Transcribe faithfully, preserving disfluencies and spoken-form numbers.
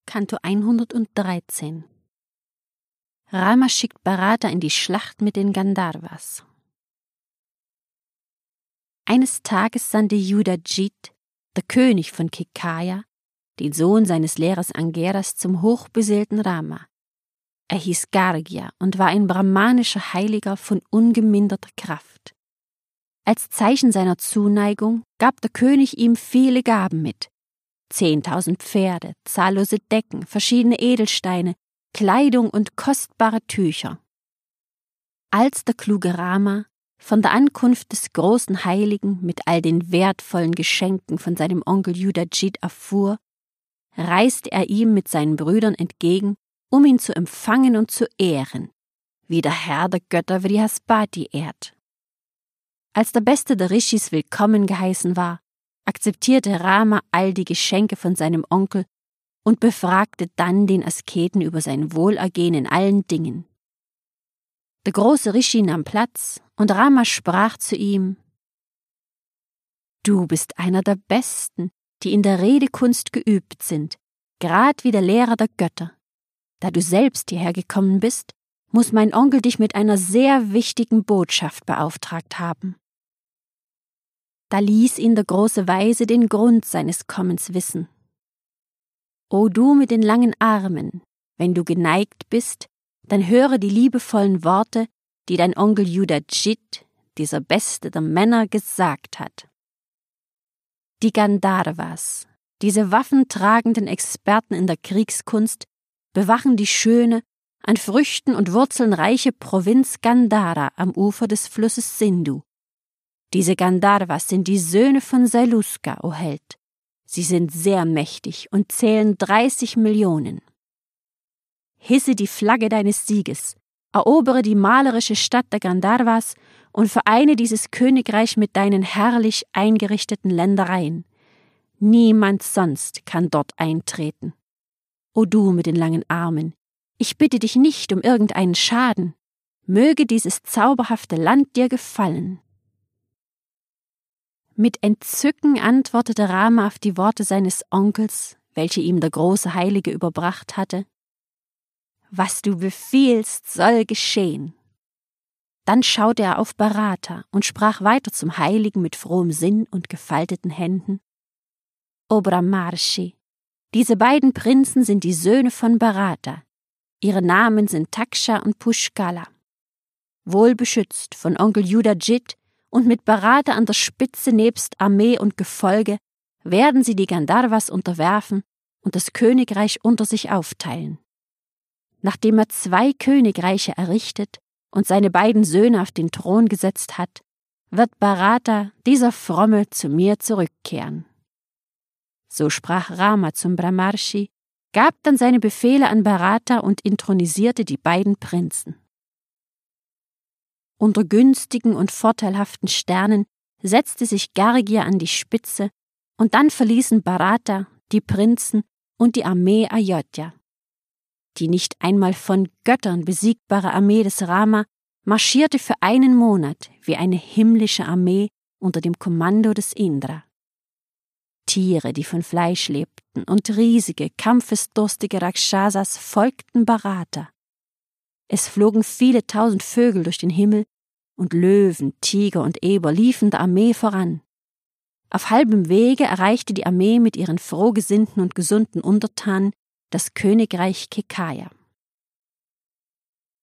Kanto hundertdreizehn. Rama schickt Bharata in die Schlacht mit den Gandharvas. Eines Tages sandte Yudhajit, der König von Kekaya, den Sohn seines Lehrers Angeras, zum hochbeseelten Rama. Er hieß Gargya und war ein brahmanischer Heiliger von ungeminderter Kraft. Als Zeichen seiner Zuneigung gab der König ihm viele Gaben mit: zehntausend Pferde, zahllose Decken, verschiedene Edelsteine, Kleidung und kostbare Tücher. Als der kluge Rama von der Ankunft des großen Heiligen mit all den wertvollen Geschenken von seinem Onkel Yudhajit erfuhr, reiste er ihm mit seinen Brüdern entgegen, um ihn zu empfangen und zu ehren, wie der Herr der Götter Vrihaspati ehrt. Als der Beste der Rishis willkommen geheißen war, akzeptierte Rama all die Geschenke von seinem Onkel und befragte dann den Asketen über sein Wohlergehen in allen Dingen. Der große Rishi nahm Platz und Rama sprach zu ihm: »Du bist einer der Besten, die in der Redekunst geübt sind, grad wie der Lehrer der Götter. Da du selbst hierher gekommen bist, muss mein Onkel dich mit einer sehr wichtigen Botschaft beauftragt haben.« Da ließ ihn der große Weise den Grund seines Kommens wissen. »O du mit den langen Armen, wenn du geneigt bist, dann höre die liebevollen Worte, die dein Onkel Yudhajit, dieser Beste der Männer, gesagt hat. Die Gandharvas, diese waffentragenden Experten in der Kriegskunst, bewachen die schöne, an Früchten und Wurzeln reiche Provinz Gandhara am Ufer des Flusses Sindhu. Diese Gandharvas sind die Söhne von Sailuska, o Held. Sie sind sehr mächtig und zählen dreißig Millionen. Hisse die Flagge deines Sieges, erobere die malerische Stadt der Gandharvas und vereine dieses Königreich mit deinen herrlich eingerichteten Ländereien. Niemand sonst kann dort eintreten. O du mit den langen Armen, ich bitte dich nicht um irgendeinen Schaden. Möge dieses zauberhafte Land dir gefallen.« Mit Entzücken antwortete Rama auf die Worte seines Onkels, welche ihm der große Heilige überbracht hatte: »Was du befiehlst, soll geschehen.« Dann schaute er auf Bharata und sprach weiter zum Heiligen mit frohem Sinn und gefalteten Händen: »O Brahmarshi, diese beiden Prinzen sind die Söhne von Bharata. Ihre Namen sind Taksha und Pushkala. Wohlbeschützt von Onkel Yudhajit und mit Bharata an der Spitze nebst Armee und Gefolge werden sie die Gandharvas unterwerfen und das Königreich unter sich aufteilen. Nachdem er zwei Königreiche errichtet und seine beiden Söhne auf den Thron gesetzt hat, wird Bharata, dieser Fromme, zu mir zurückkehren.« So sprach Rama zum Brahmarshi, gab dann seine Befehle an Bharata und intronisierte die beiden Prinzen. Unter günstigen und vorteilhaften Sternen setzte sich Gargya an die Spitze, und dann verließen Bharata, die Prinzen und die Armee Ayodhya. Die nicht einmal von Göttern besiegbare Armee des Rama marschierte für einen Monat wie eine himmlische Armee unter dem Kommando des Indra. Tiere, die von Fleisch lebten, und riesige, kampfesdurstige Rakshasas folgten Bharata. Es flogen viele tausend Vögel durch den Himmel, und Löwen, Tiger und Eber liefen der Armee voran. Auf halbem Wege erreichte die Armee mit ihren frohgesinnten und gesunden Untertanen das Königreich Kekaya.